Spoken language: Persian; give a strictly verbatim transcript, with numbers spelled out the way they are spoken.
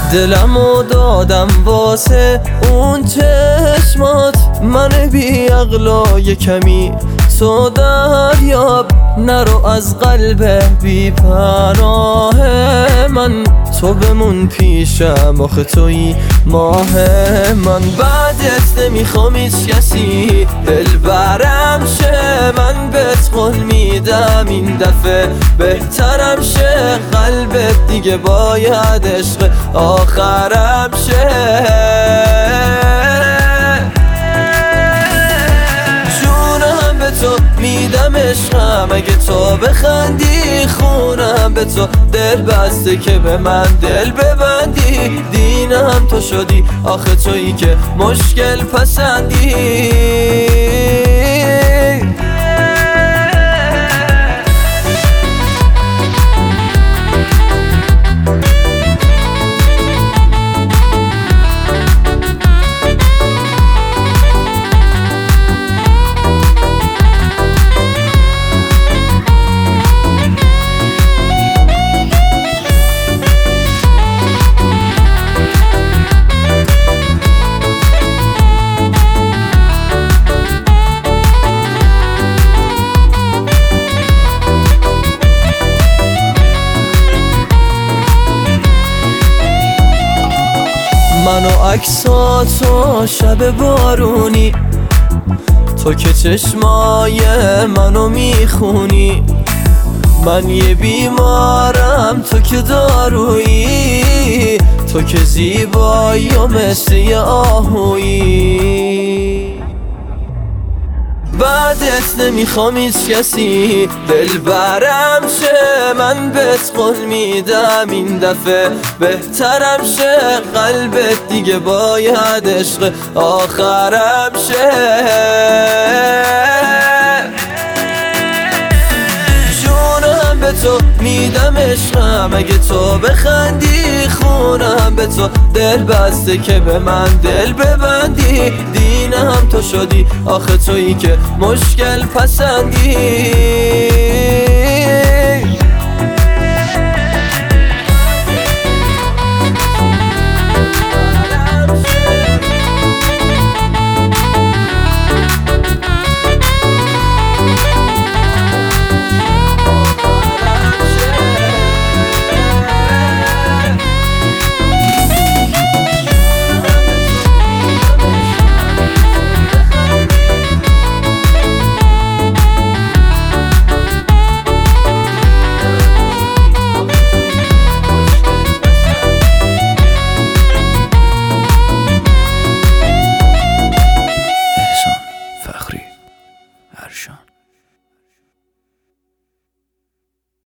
دلمو دادم واسه اون چشمات، من بی عقلای کمی تو دریاب، نرو از قلب بی پناه من، تو بمون پیشم آخه تویی ماه من. بعدت نمیخوام هیچ کسی دل برم شه، من بهت قول میدم این دفعه بهترم شه، قلبت دیگه باید عشق آخرم شه. جونم به تو میدم عشقم، اگه تو بخندی خونم به تو دل بسته که به من دل ببندی، دینم تو شدی آخه تویی که مشکل پسندی. من و عکساتو شب بارونی، تو که چشمای منو میخونی، من یه بیمارم تو که دارویی، تو که زیبایی و مثل یه آهویی. بعدت نمیخوام هیچ کسی دل برم شه، من بهت قول میدم این دفعه بهترم شه، قلبت دیگه باید عشق آخرم شه. جونم به تو میدم عشقم، اگه تو بخندی خونم به تو دل بسته که به من دل ببندی، دینم تو شدی آخه تویی که مشکل پسندی.